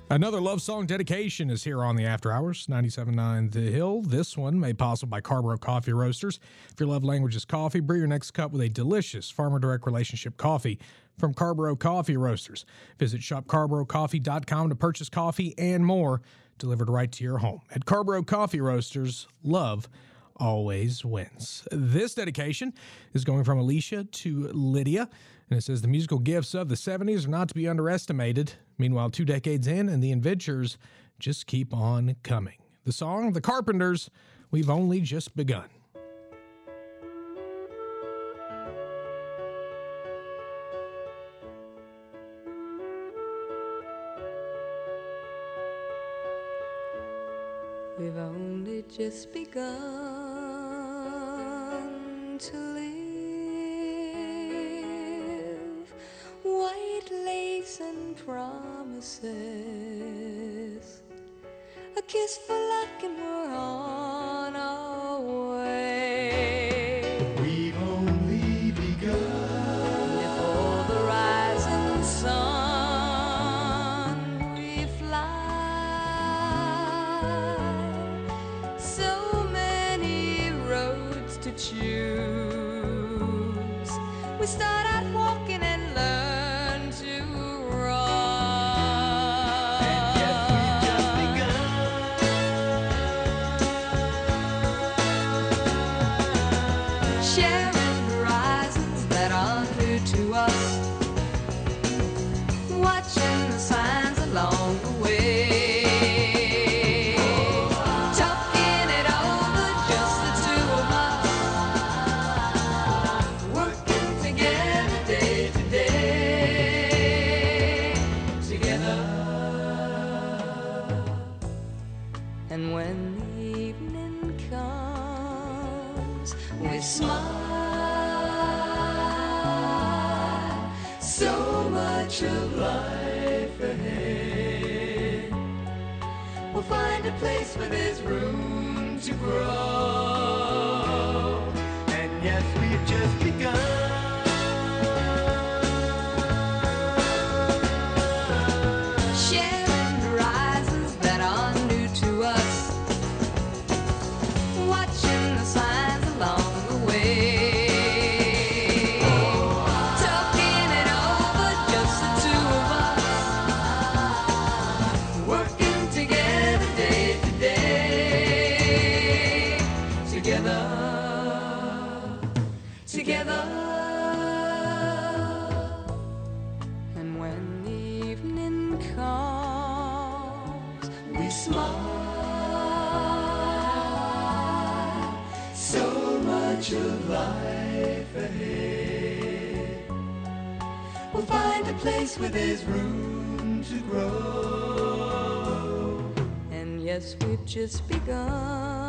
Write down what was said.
Another love song dedication is here on the After Hours, 97.9 The Hill. This one made possible by Carborough Coffee Roasters. If your love language is coffee, brew your next cup with a delicious Farmer Direct Relationship coffee from Carborough Coffee Roasters. Visit shopcarboroughcoffee.com to purchase coffee and more delivered right to your home. At Carborough Coffee Roasters, love always wins. This dedication is going from Alicia to Lydia, and it says the musical gifts of the 70s are not to be underestimated. Meanwhile, 2 decades in, and the adventures just keep on coming. The song, The Carpenters, We've Only Just Begun. We've only just begun to live, white lace and promises, a kiss for luck and we're on our way. We've only begun. Before the rising sun we fly, so many roads to choose. We start out walking and learn to run. And yet we've just begun. Sharing horizons that are new to us, watching the signs along the way. Talking it over, just the two of us, working together day to day, together. And when the evening comes, we smile. So much of life ahead. We'll find a place where there's room to grow. And yes, we've just begun. Sharing horizons that are new to us, watching the signs along the way. Talking it over, just the two of us, working together day to day, together, together. And when the evening comes, we smile. So much of life ahead. We'll find a place Where there's room to grow. and yes, we've just begun.